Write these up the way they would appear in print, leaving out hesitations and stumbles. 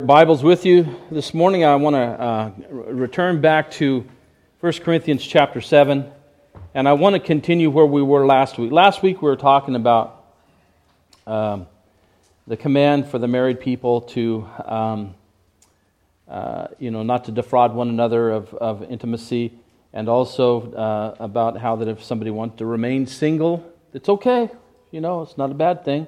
Bibles with you this morning. I want to return back to 1 Corinthians chapter 7, and I want to continue where we were last week. Last week we were talking about the command for the married people to, not to defraud one another of intimacy, and also about how that if somebody wants to remain single, it's okay. It's not a bad thing,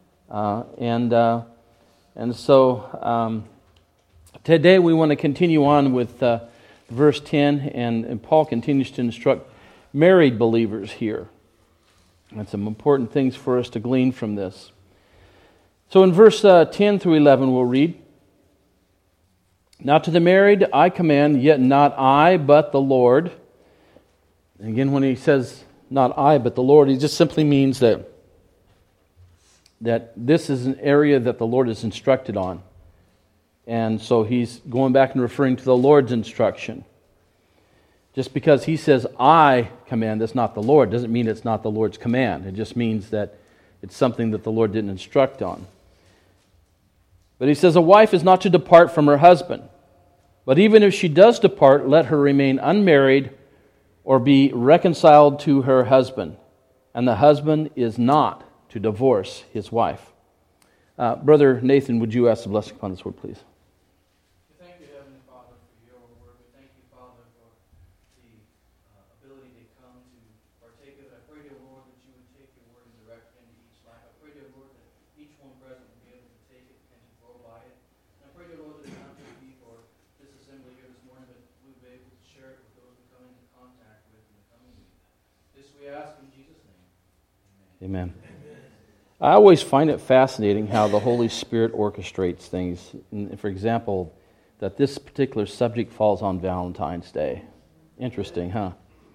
And so today we want to continue on with verse 10, and Paul continues to instruct married believers here. And some important things for us to glean from this. So in verse 10 through 11 we'll read, "Now to the married I command, yet not I, but the Lord." And again, when he says, "not I, but the Lord," he just simply means that this is an area that the Lord is instructed on. And so he's going back and referring to the Lord's instruction. Just because he says, "I command," that's not the Lord, doesn't mean it's not the Lord's command. It just means that it's something that the Lord didn't instruct on. But he says, "A wife is not to depart from her husband. But even if she does depart, let her remain unmarried or be reconciled to her husband. And the husband is not to divorce his wife." Brother Nathan, would you ask the blessing upon this word, please? Thank you, Heavenly Father, for your word. We thank you, Father, for the ability to come to partake of it. I pray, dear Lord, that you would take your word and direct it into each life. I pray, dear Lord, that each one present would be able to take it and to grow by it. And I pray, dear Lord, that it not just be for this assembly here this morning, but we would be able to share it with those we come into contact with in the coming week. This we ask in Jesus' name. Amen. I always find it fascinating how the Holy Spirit orchestrates things. For example, that this particular subject falls on Valentine's Day. Interesting, huh?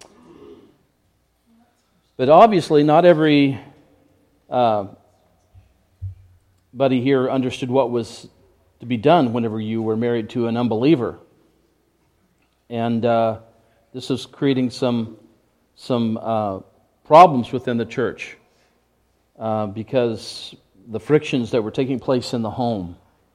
But obviously not every buddy here understood what was to be done whenever you were married to an unbeliever. And this is creating some problems within the church. Because the frictions that were taking place in the home.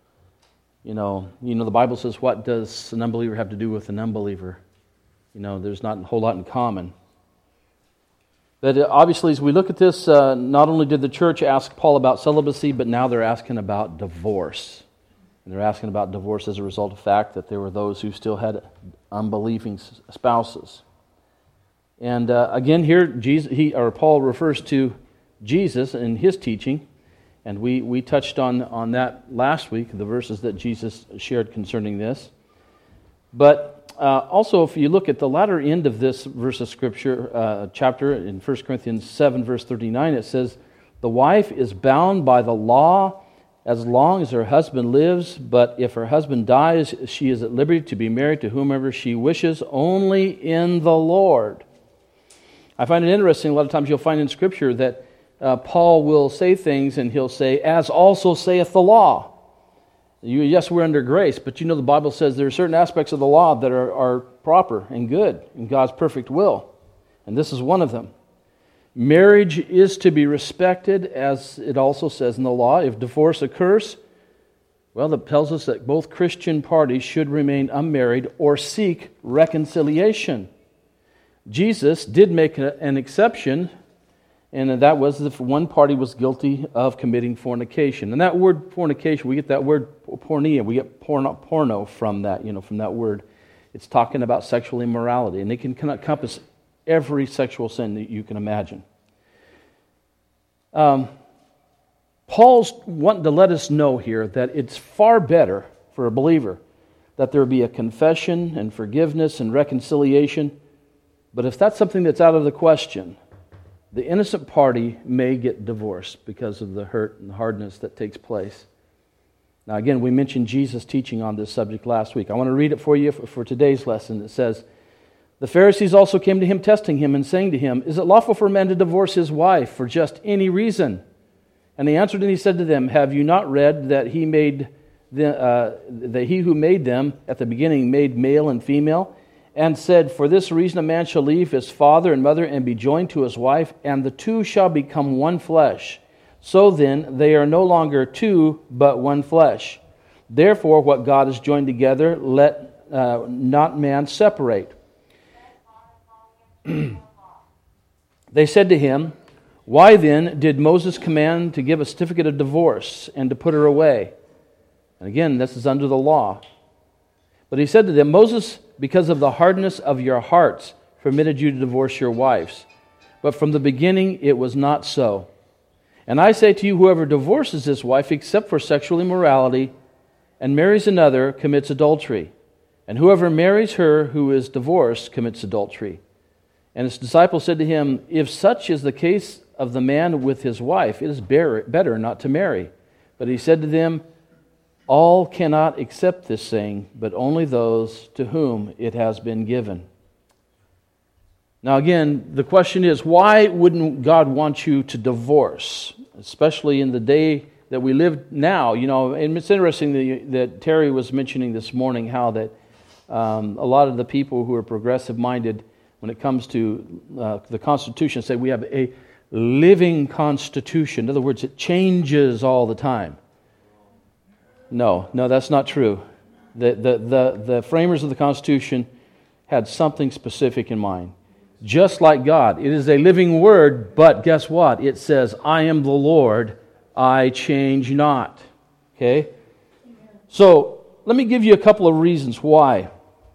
The Bible says, what does an unbeliever have to do with an unbeliever? There's not a whole lot in common. But obviously, as we look at this, not only did the church ask Paul about celibacy, but now they're asking about divorce. And they're asking about divorce as a result of the fact that there were those who still had unbelieving spouses. And again, here Paul refers to Jesus in his teaching, and we touched on that last week, the verses that Jesus shared concerning this. But also, if you look at the latter end of this verse of Scripture, chapter in 1 Corinthians 7, verse 39, it says, "The wife is bound by the law as long as her husband lives, but if her husband dies, she is at liberty to be married to whomever she wishes, only in the Lord." I find it interesting, a lot of times you'll find in Scripture that Paul will say things and he'll say, "as also saith the law." Yes, we're under grace, but the Bible says there are certain aspects of the law that are proper and good in God's perfect will. And this is one of them. Marriage is to be respected, as it also says in the law. If divorce occurs, well, it tells us that both Christian parties should remain unmarried or seek reconciliation. Jesus did make an exception, and that was if one party was guilty of committing fornication. And that word fornication, we get that word porneia, we get porno from that, from that word. It's talking about sexual immorality, and it can encompass every sexual sin that you can imagine. Paul's wanting to let us know here that it's far better for a believer that there be a confession and forgiveness and reconciliation. But if that's something that's out of the question, the innocent party may get divorced because of the hurt and hardness that takes place. Now again, we mentioned Jesus' teaching on this subject last week. I want to read it for you for today's lesson. It says, "The Pharisees also came to him, testing him, and saying to him, 'Is it lawful for a man to divorce his wife for just any reason?' And he answered and he said to them, 'Have you not read that he who made them at the beginning made male and female? And said, for this reason a man shall leave his father and mother and be joined to his wife, and the two shall become one flesh. So then they are no longer two, but one flesh. Therefore, what God has joined together, let not man separate. They said to him, Why then did Moses command to give a certificate of divorce and to put her away? And again, this is under the law. But he said to them, Moses, because of the hardness of your hearts, permitted you to divorce your wives. But from the beginning it was not so. And I say to you, whoever divorces his wife except for sexual immorality and marries another commits adultery. And whoever marries her who is divorced commits adultery. And his disciples said to him, If such is the case of the man with his wife, it is better not to marry. But he said to them, All cannot accept this saying, but only those to whom it has been given. Now again, the question is, why wouldn't God want you to divorce? Especially in the day that we live now. You know, and it's interesting that Terry was mentioning this morning how that a lot of the people who are progressive-minded, when it comes to the Constitution, say we have a living Constitution. In other words, it changes all the time. No, that's not true. The framers of the Constitution had something specific in mind. Just like God, it is a living word, but guess what? It says, I am the Lord, I change not. Okay? So, let me give you a couple of reasons why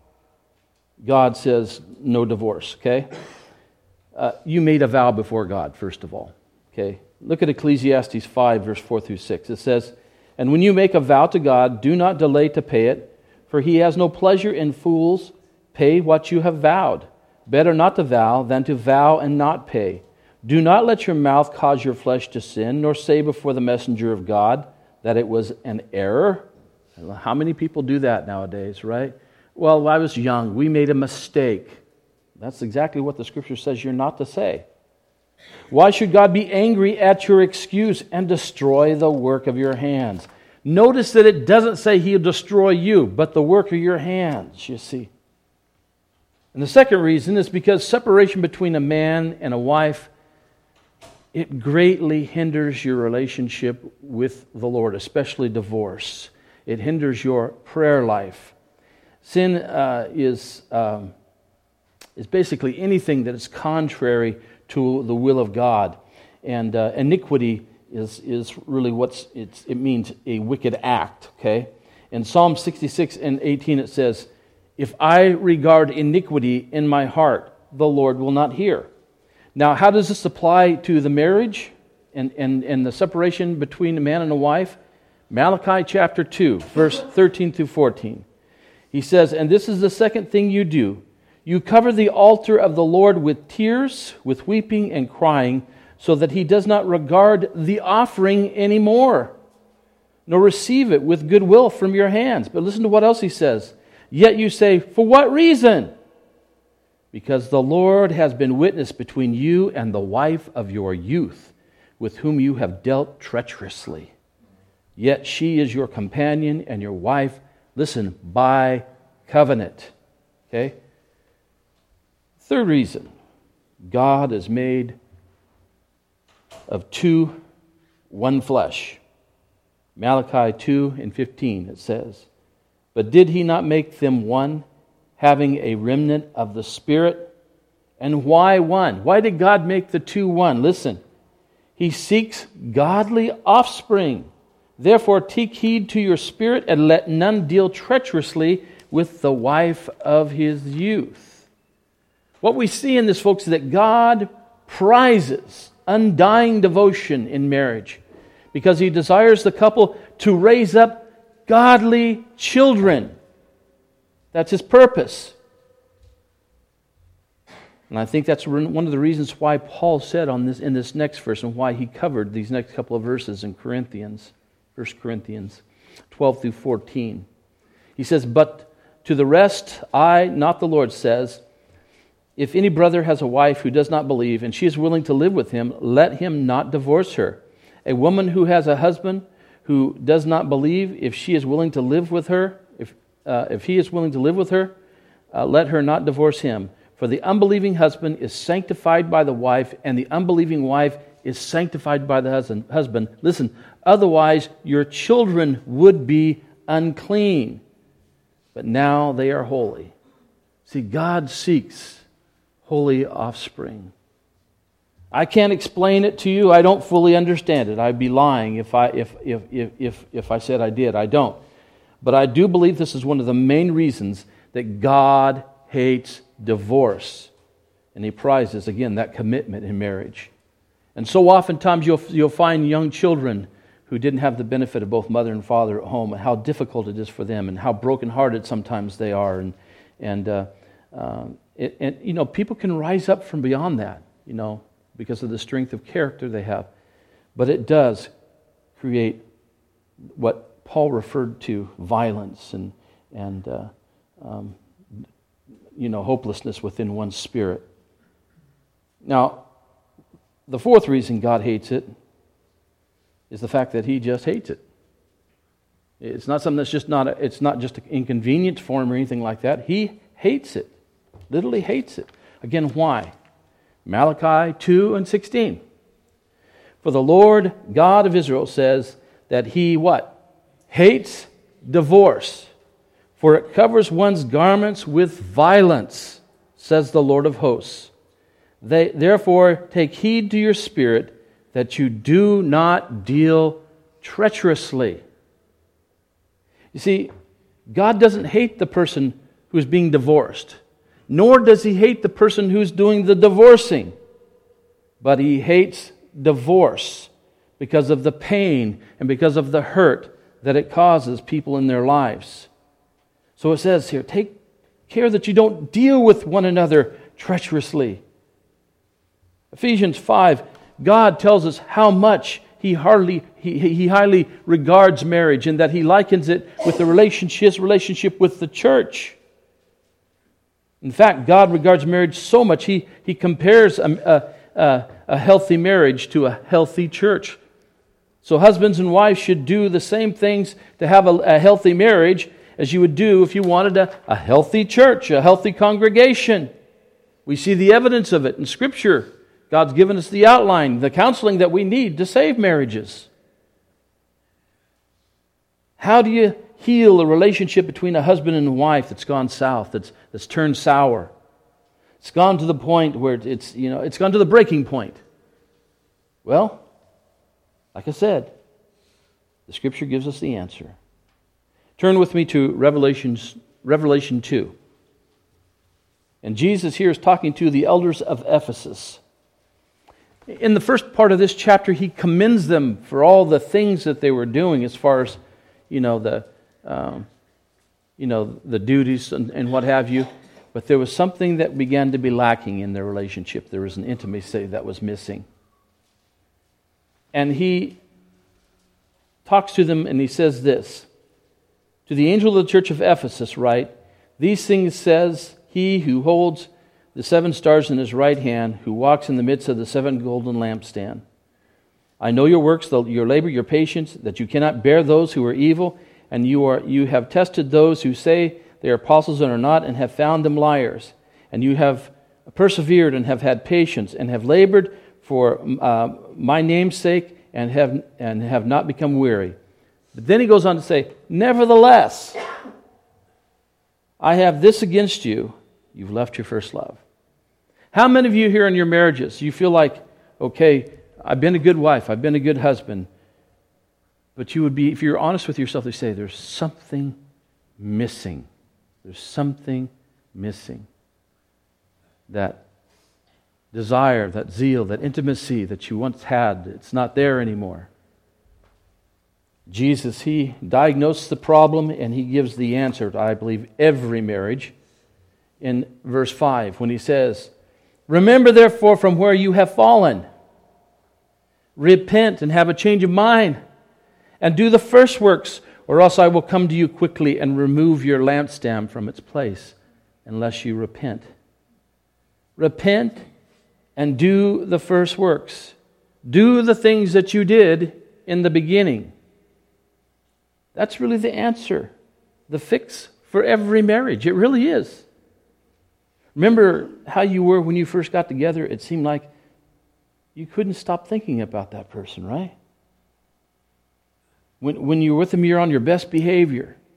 God says no divorce, okay? You made a vow before God, first of all, okay? Look at Ecclesiastes 5, verse 4 through 6. It says, And when you make a vow to God, do not delay to pay it, for He has no pleasure in fools. Pay what you have vowed. Better not to vow than to vow and not pay. Do not let your mouth cause your flesh to sin, nor say before the messenger of God that it was an error. How many people do that nowadays, right? Well, I was young. We made a mistake. That's exactly what the Scripture says you're not to say. Why should God be angry at your excuse and destroy the work of your hands? Notice that it doesn't say He'll destroy you, but the work of your hands, you see. And the second reason is because separation between a man and a wife, it greatly hinders your relationship with the Lord, especially divorce. It hinders your prayer life. Sin is basically anything that is contrary to the will of God, and iniquity is really it means a wicked act. Okay, in Psalm 66 and 18 it says, If I regard iniquity in my heart, the Lord will not hear. Now, how does this apply to the marriage and the separation between a man and a wife? Malachi chapter 2, verse 13 through 14. He says, And this is the second thing you do. You cover the altar of the Lord with tears, with weeping and crying, so that He does not regard the offering anymore, nor receive it with goodwill from your hands. But listen to what else He says. Yet you say, For what reason? Because the Lord has been witness between you and the wife of your youth, with whom you have dealt treacherously. Yet she is your companion and your wife, listen, by covenant. Okay? Third reason, God is made of two, one flesh. Malachi 2 and 15, it says, But did He not make them one, having a remnant of the Spirit? And why one? Why did God make the two one? Listen, He seeks godly offspring. Therefore take heed to your spirit, and let none deal treacherously with the wife of his youth. What we see in this, folks, is that God prizes undying devotion in marriage because He desires the couple to raise up godly children. That's His purpose. And I think that's one of the reasons why Paul said in this next verse, and why he covered these next couple of verses in 1 Corinthians 12 through 14. He says, But to the rest, I, not the Lord, says, If any brother has a wife who does not believe, and she is willing to live with him, let him not divorce her. A woman who has a husband who does not believe, if she is willing to live with her, if he is willing to live with her, let her not divorce him. For the unbelieving husband is sanctified by the wife, and the unbelieving wife is sanctified by the husband. Listen, otherwise your children would be unclean, but now they are holy. See, God seeks holy offspring. I can't explain it to you. I don't fully understand it. I'd be lying if I said I did. I don't. But I do believe this is one of the main reasons that God hates divorce. And He prizes, again, that commitment in marriage. And so oftentimes you'll find young children who didn't have the benefit of both mother and father at home, and how difficult it is for them, and how brokenhearted sometimes they are. And people can rise up from beyond that, because of the strength of character they have. But it does create what Paul referred to, violence and hopelessness within one's spirit. Now, the fourth reason God hates it is the fact that He just hates it. It's not something that's it's not just an inconvenience for Him or anything like that. He hates it. Literally hates it. Again, why? Malachi 2:16. For the Lord God of Israel says that He what? Hates divorce. For it covers one's garments with violence, says the Lord of hosts. Therefore take heed to your spirit that you do not deal treacherously. You see, God doesn't hate the person who's being divorced, nor does He hate the person who's doing the divorcing. But He hates divorce because of the pain and because of the hurt that it causes people in their lives. So it says here, take care that you don't deal with one another treacherously. Ephesians 5, God tells us how much He highly regards marriage, and that He likens it with the relationship with the church. In fact, God regards marriage so much, He compares a healthy marriage to a healthy church. So husbands and wives should do the same things to have a healthy marriage as you would do if you wanted a healthy church, a healthy congregation. We see the evidence of it in Scripture. God's given us the outline, the counseling that we need to save marriages. How do you heal a relationship between a husband and a wife that's gone south, that's turned sour? It's gone to the point where it's gone to the breaking point. Well, like I said, the Scripture gives us the answer. Turn with me to Revelation 2. And Jesus here is talking to the elders of Ephesus. In the first part of this chapter, He commends them for all the things that they were doing as far as, the duties and what have you. But there was something that began to be lacking in their relationship. There was an intimacy that was missing. And He talks to them and He says this. To the angel of the church of Ephesus write, these things says He who holds the 7 stars in His right hand, who walks in the midst of the 7 golden lampstands. I know your works, your labor, your patience, that you cannot bear those who are evil, and you have tested those who say they are apostles and are not, and have found them liars. And you have persevered and have had patience, and have labored for my name's sake, and have not become weary. But then he goes on to say, nevertheless, I have this against you. You've left your first love. How many of you here in your marriages, you feel like, okay, I've been a good wife, I've been a good husband, but you would be, if you're honest with yourself, you say, there's something missing. There's something missing. That desire, that zeal, that intimacy that you once had, it's not there anymore. Jesus, He diagnosed the problem and He gives the answer to, I believe, every marriage. In verse 5, when He says, remember therefore from where you have fallen. Repent and have a change of mind, and do the first works, or else I will come to you quickly and remove your lampstand from its place, unless you repent. Repent and do the first works. Do the things that you did in the beginning. That's really the answer, the fix for every marriage. It really is. Remember how you were when you first got together? It seemed like you couldn't stop thinking about that person, right? When you're with them, you're on your best behavior.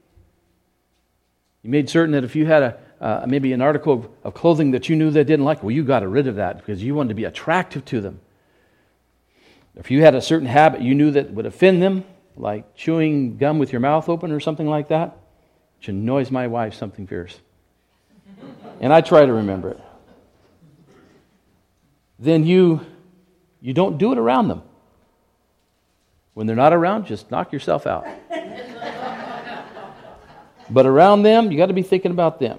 You made certain that if you had maybe an article of clothing that you knew they didn't like, well, you got rid of that because you wanted to be attractive to them. If you had a certain habit you knew that would offend them, like chewing gum with your mouth open or something like that, which annoys my wife something fierce. And I try to remember it. Then you don't do it around them. When they're not around, just knock yourself out. But around them, you got to be thinking about them.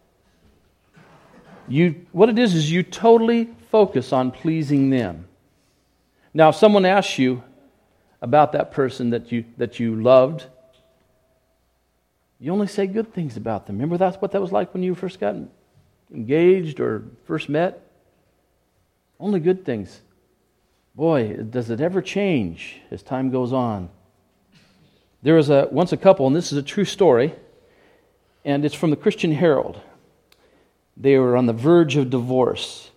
What it is you totally focus on pleasing them. Now, if someone asks you about that person that you loved, you only say good things about them. Remember that's what that was like when you first got engaged or first met? Only good things. Boy, does it ever change as time goes on. There was once a couple, and this is a true story, and it's from the Christian Herald. They were on the verge of divorce.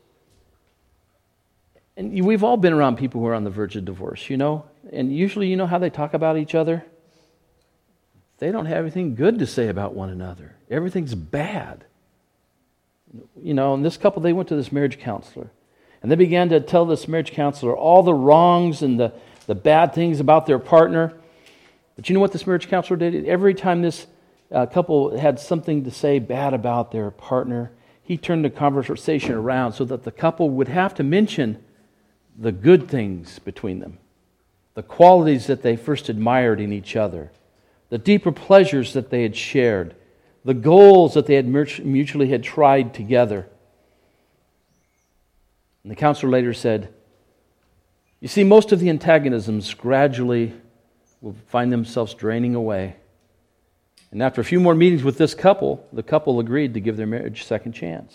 And we've all been around people who are on the verge of divorce, you know? And usually you know how they talk about each other? They don't have anything good to say about one another. Everything's bad. You know, and this couple, they went to this marriage counselor. And they began to tell this marriage counselor all the wrongs and the bad things about their partner. But you know what this marriage counselor did? Every time this couple had something to say bad about their partner, he turned the conversation around so that the couple would have to mention the good things between them, the qualities that they first admired in each other, the deeper pleasures that they had shared, the goals that they had mutually had tried together. And the counselor later said, you see, most of the antagonisms gradually will find themselves draining away. And after a few more meetings with this couple, the couple agreed to give their marriage a second chance.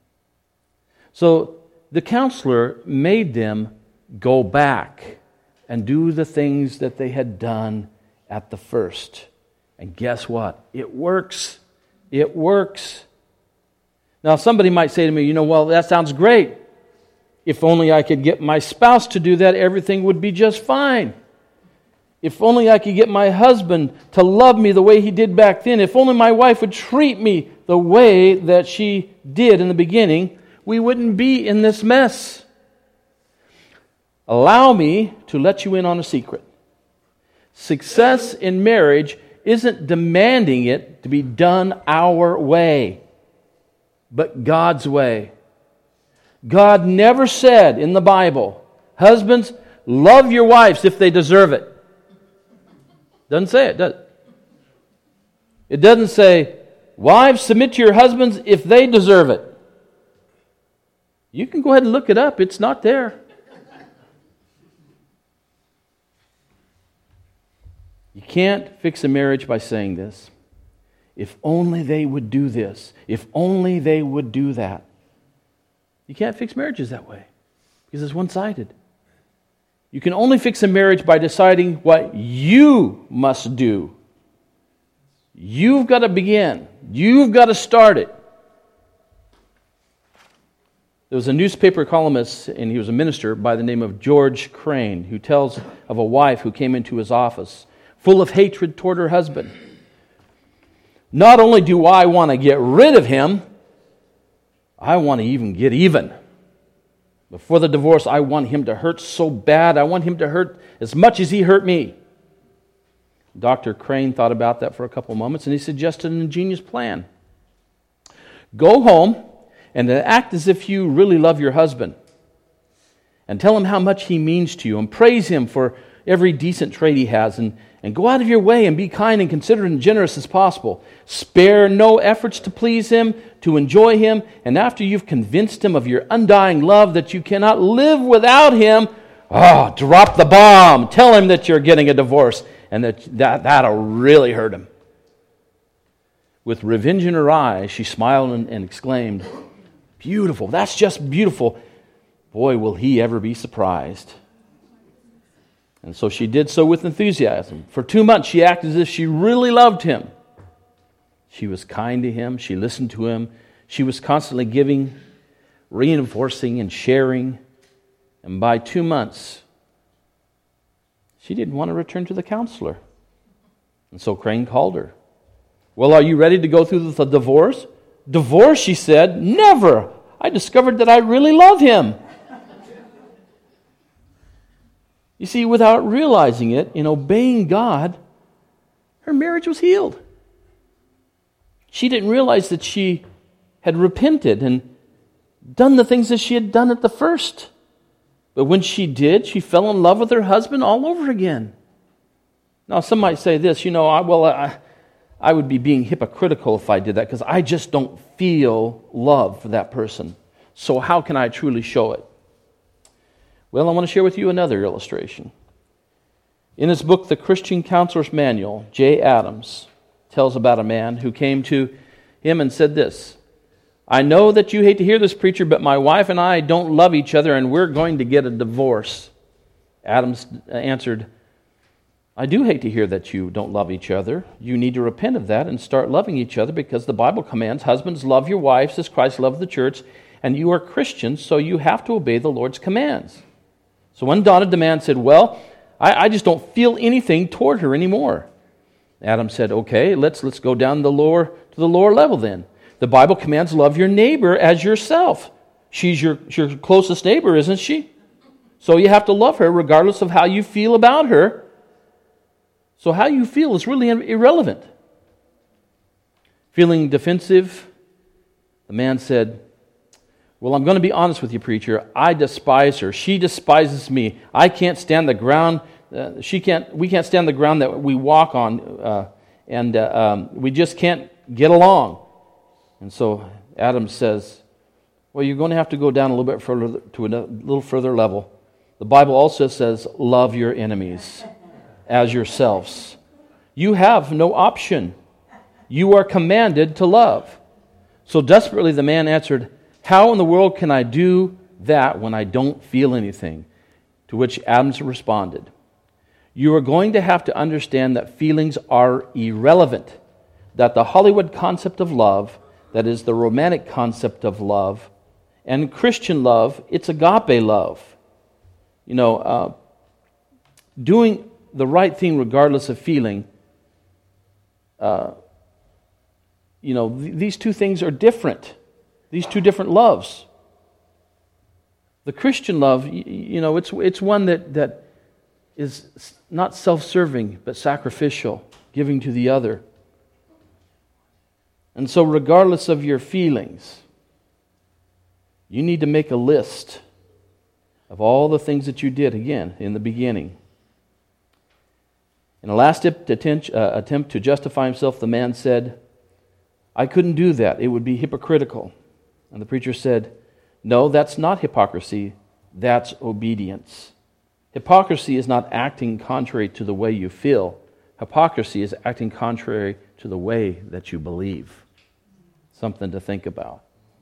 So the counselor made them go back and do the things that they had done at the first. And guess what? It works. It works. Now somebody might say to me, well, that sounds great. If only I could get my spouse to do that, everything would be just fine. If only I could get my husband to love me the way he did back then. If only my wife would treat me the way that she did in the beginning, we wouldn't be in this mess. Allow me to let you in on a secret. Success in marriage isn't demanding it to be done our way, but God's way. God never said in the Bible, husbands, love your wives if they deserve it. Doesn't say it, does it? It doesn't say, wives, submit to your husbands if they deserve it. You can go ahead and look it up. It's not there. You can't fix a marriage by saying this. If only they would do this. If only they would do that. You can't fix marriages that way because it's one-sided. You can only fix a marriage by deciding what you must do. You've got to begin. You've got to start it. There was a newspaper columnist, and he was a minister by the name of George Crane, who tells of a wife who came into his office full of hatred toward her husband. Not only do I want to get rid of him, I want to even get even. Before the divorce, I want him to hurt so bad. I want him to hurt as much as he hurt me. Dr. Crane thought about that for a couple moments, and he suggested an ingenious plan. Go home and act as if you really love your husband. And tell him how much he means to you, and praise him for every decent trait he has, and go out of your way and be kind and considerate and generous as possible. Spare no efforts to please him, to enjoy him, and after you've convinced him of your undying love that you cannot live without him, drop the bomb. Tell him that you're getting a divorce, and that'll really hurt him. With revenge in her eyes, she smiled and exclaimed, "Beautiful, that's just beautiful. Boy, will he ever be surprised." And so she did so with enthusiasm. For 2 months, she acted as if she really loved him. She was kind to him. She listened to him. She was constantly giving, reinforcing, and sharing. And by 2 months, she didn't want to return to the counselor. And so Crane called her. Well, are you ready to go through the divorce? Divorce, she said, never. I discovered that I really love him. You see, without realizing it, in obeying God, her marriage was healed. She didn't realize that she had repented and done the things that she had done at the first. But when she did, she fell in love with her husband all over again. Now, some might say this, I would be being hypocritical if I did that because I just don't feel love for that person. So how can I truly show it? Well, I want to share with you another illustration. In his book, The Christian Counselor's Manual, Jay Adams tells about a man who came to him and said this, I know that you hate to hear this, preacher, but my wife and I don't love each other and we're going to get a divorce. Adams answered, I do hate to hear that you don't love each other. You need to repent of that and start loving each other because the Bible commands, husbands, love your wives as Christ loved the church, and you are Christians, so you have to obey the Lord's commands. So undaunted, the man said, well, I just don't feel anything toward her anymore. Adam said, okay, let's go down to the lower level then. The Bible commands love your neighbor as yourself. She's your closest neighbor, isn't she? So you have to love her regardless of how you feel about her. So how you feel is really irrelevant. Feeling defensive, the man said, well, I'm going to be honest with you, preacher. I despise her. She despises me. I can't stand the ground. We can't stand the ground that we walk on, and we just can't get along. And so Adam says, well, you're going to have to go down a little bit further to a little further level. The Bible also says, love your enemies as yourselves. You have no option. You are commanded to love. So desperately the man answered, how in the world can I do that when I don't feel anything? To which Adams responded, you are going to have to understand that feelings are irrelevant, that the Hollywood concept of love, that is the romantic concept of love, and Christian love, it's agape love. Doing the right thing regardless of feeling, these two things are different. These two different loves. The Christian love, it's one that is not self-serving, but sacrificial, giving to the other. And so regardless of your feelings, you need to make a list of all the things that you did, again, in the beginning. In a last attempt to justify himself, the man said, I couldn't do that. It would be hypocritical. And the preacher said, no, that's not hypocrisy. That's obedience. Hypocrisy is not acting contrary to the way you feel. Hypocrisy is acting contrary to the way that you believe. Something to think about.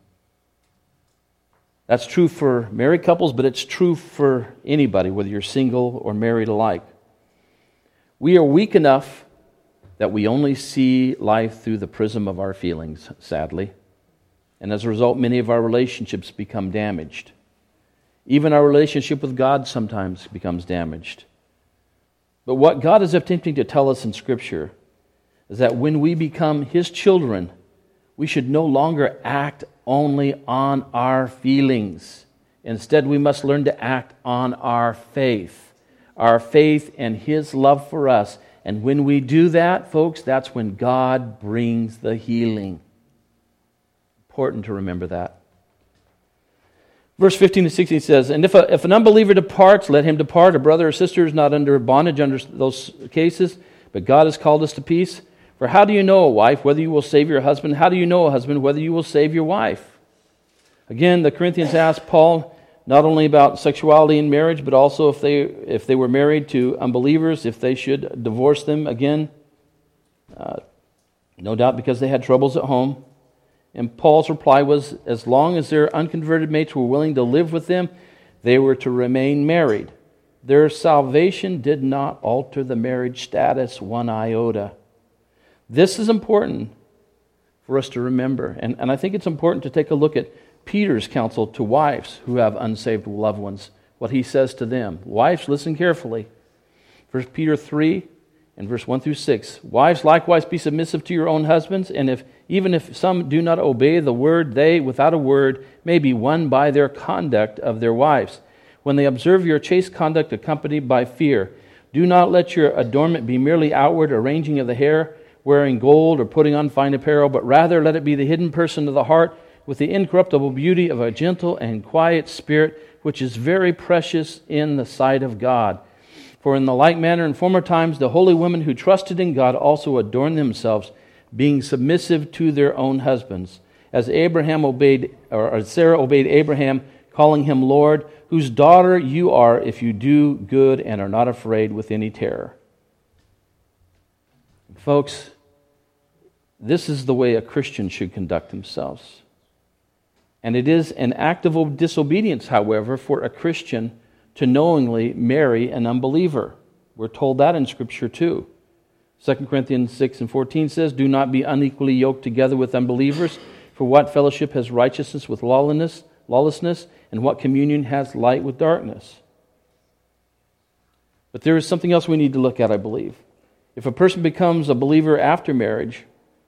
That's true for married couples, but it's true for anybody, whether you're single or married alike. We are weak enough that we only see life through the prism of our feelings, sadly. And as a result, many of our relationships become damaged. Even our relationship with God sometimes becomes damaged. But what God is attempting to tell us in Scripture is that when we become His children, we should no longer act only on our feelings. Instead, we must learn to act on our faith and His love for us. And when we do that, folks, that's when God brings the healing. Important to remember that. Verse 15 to 16 says, and if an unbeliever departs, let him depart. A brother or sister is not under bondage under those cases, but God has called us to peace. For how do you know, a wife, whether you will save your husband? How do you know, a husband, whether you will save your wife? Again, the Corinthians asked Paul not only about sexuality in marriage, but also if they were married to unbelievers, if they should divorce them again. No doubt because they had troubles at home. And Paul's reply was, as long as their unconverted mates were willing to live with them, they were to remain married. Their salvation did not alter the marriage status one iota. This is important for us to remember. And I think it's important to take a look at Peter's counsel to wives who have unsaved loved ones, what he says to them. Wives, listen carefully. 1 Peter 3, in verse 1 through 6. Wives, likewise be submissive to your own husbands, and even if some do not obey the word, they, without a word, may be won by their conduct of their wives, when they observe your chaste conduct accompanied by fear. Do not let your adornment be merely outward arranging of the hair, wearing gold or putting on fine apparel, but rather let it be the hidden person of the heart, with the incorruptible beauty of a gentle and quiet spirit, which is very precious in the sight of God. For in the like manner in former times the holy women who trusted in God also adorned themselves, being submissive to their own husbands, as Sarah obeyed Abraham, calling him Lord, whose daughter you are if you do good and are not afraid with any terror. Folks, this is the way a Christian should conduct themselves. And it is an act of disobedience, however, for a Christian to knowingly marry an unbeliever. We're told that in Scripture too. 2 Corinthians 6 and 14 says, do not be unequally yoked together with unbelievers, for what fellowship has righteousness with lawlessness, and what communion has light with darkness? But there is something else we need to look at, I believe. If a person becomes a believer after marriage,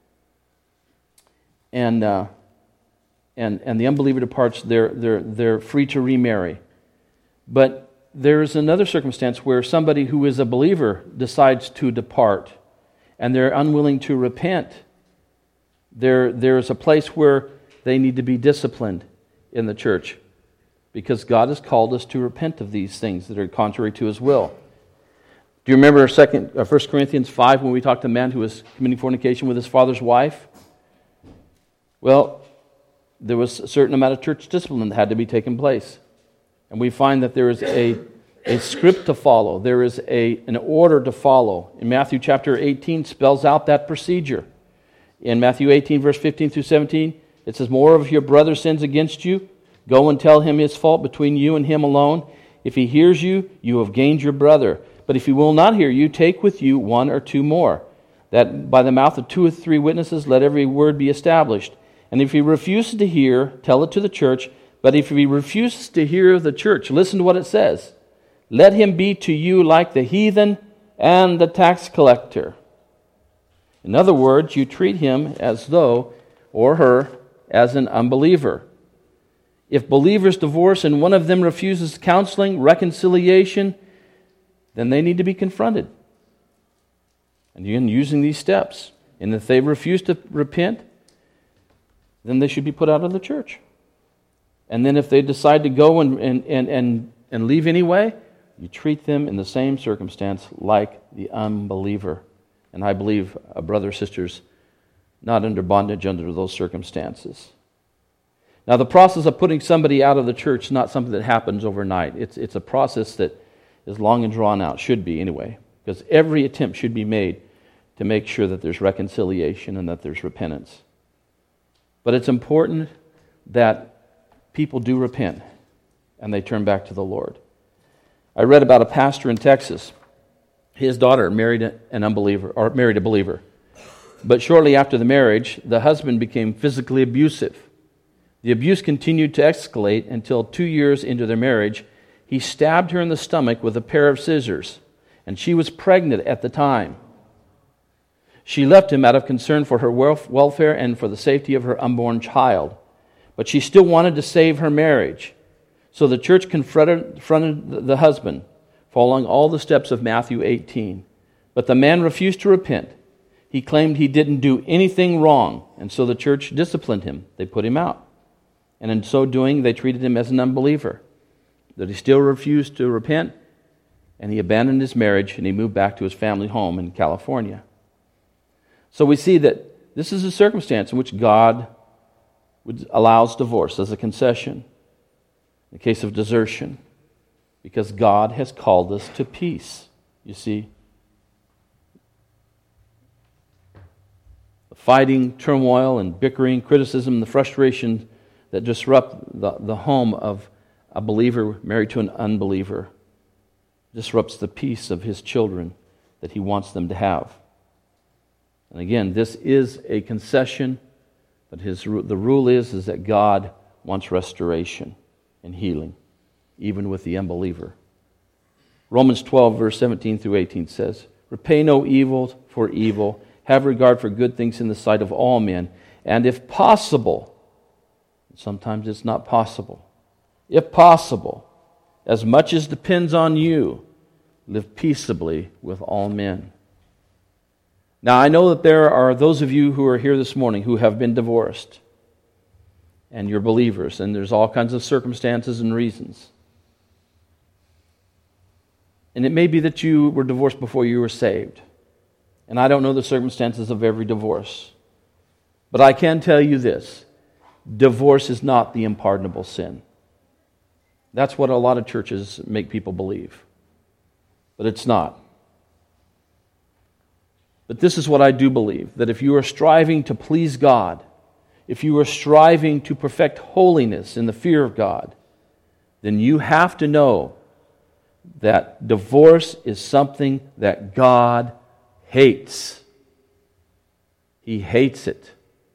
and the unbeliever departs, they're free to remarry. But there is another circumstance where somebody who is a believer decides to depart, and they're unwilling to repent. There is a place where they need to be disciplined in the church, because God has called us to repent of these things that are contrary to His will. Do you remember 1 Corinthians 5 when we talked to a man who was committing fornication with his father's wife? Well, there was a certain amount of church discipline that had to be taken place. And we find that there is a script to follow. There is an order to follow. In Matthew chapter 18 spells out that procedure. In Matthew 18, verse 15 through 17, it says, more of your brother sins against you. Go and tell him his fault between you and him alone. If he hears you, you have gained your brother. But if he will not hear you, take with you one or two more, that by the mouth of 2 or 3 witnesses let every word be established. And if he refuses to hear, tell it to the church. But if he refuses to hear the church, listen to what it says. Let him be to you like the heathen and the tax collector. In other words, you treat him as though, or her, as an unbeliever. If believers divorce and one of them refuses counseling, reconciliation, then they need to be confronted. And again, using these steps. And if they refuse to repent, then they should be put out of the church. And then if they decide to go and leave anyway, you treat them in the same circumstance like the unbeliever. And I believe brothers, sisters, not under bondage under those circumstances. Now, the process of putting somebody out of the church is not something that happens overnight. It's a process that is long and drawn out, should be anyway, because every attempt should be made to make sure that there's reconciliation and that there's repentance. But it's important that people do repent and they turn back to the Lord. I read about a pastor in Texas. His daughter married a believer. But shortly after the marriage, the husband became physically abusive. The abuse continued to escalate until 2 years into their marriage, he stabbed her in the stomach with a pair of scissors, and she was pregnant at the time. She left him out of concern for her welfare and for the safety of her unborn child. But she still wanted to save her marriage. So the church confronted the husband, following all the steps of Matthew 18. But the man refused to repent. He claimed he didn't do anything wrong, and so the church disciplined him. They put him out. And in so doing, they treated him as an unbeliever. That he still refused to repent, and he abandoned his marriage, and he moved back to his family home in California. So we see that this is a circumstance in which God allows divorce as a concession in the case of desertion, because God has called us to peace. You see, the fighting, turmoil, and bickering, criticism, the frustration that disrupt the home of a believer married to an unbeliever disrupts the peace of his children that he wants them to have. And again, this is a concession, but the rule is that God wants restoration and healing, even with the unbeliever. Romans 12, verse 17 through 18 says, Repay no evil for evil. Have regard for good things in the sight of all men. And if possible, sometimes it's not possible, if possible, as much as depends on you, live peaceably with all men. Now, I know that there are those of you who are here this morning who have been divorced, and you're believers, and there's all kinds of circumstances and reasons. And it may be that you were divorced before you were saved. And I don't know the circumstances of every divorce. But I can tell you this: divorce is not the unpardonable sin. That's what a lot of churches make people believe. But it's not. But this is what I do believe, that if you are striving to please God, if you are striving to perfect holiness in the fear of God, then you have to know that divorce is something that God hates. He hates it.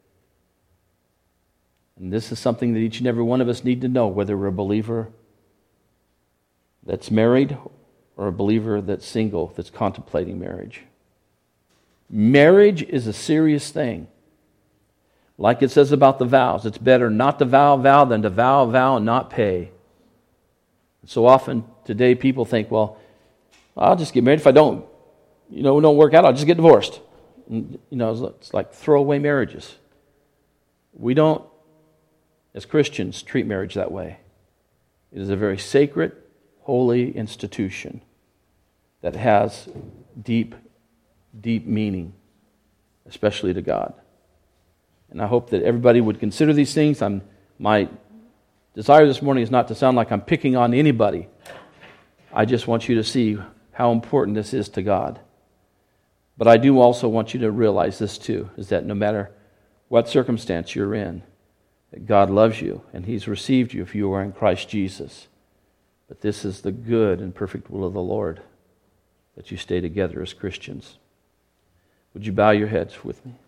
And this is something that each and every one of us need to know, whether we're a believer that's married or a believer that's single, that's contemplating marriage. Marriage is a serious thing. Like it says about the vows, it's better not to vow a vow than to vow a vow and not pay. So often today people think, well, I'll just get married. If I don't work out, I'll just get divorced. And, it's like throwaway marriages. We don't, as Christians, treat marriage that way. It is a very sacred, holy institution that has deep, deep meaning, especially to God. And I hope that everybody would consider these things. My desire this morning is not to sound like I'm picking on anybody. I just want you to see how important this is to God. But I do also want you to realize this too, is that no matter what circumstance you're in, that God loves you and He's received you if you are in Christ Jesus. But this is the good and perfect will of the Lord, that you stay together as Christians. Would you bow your heads with me?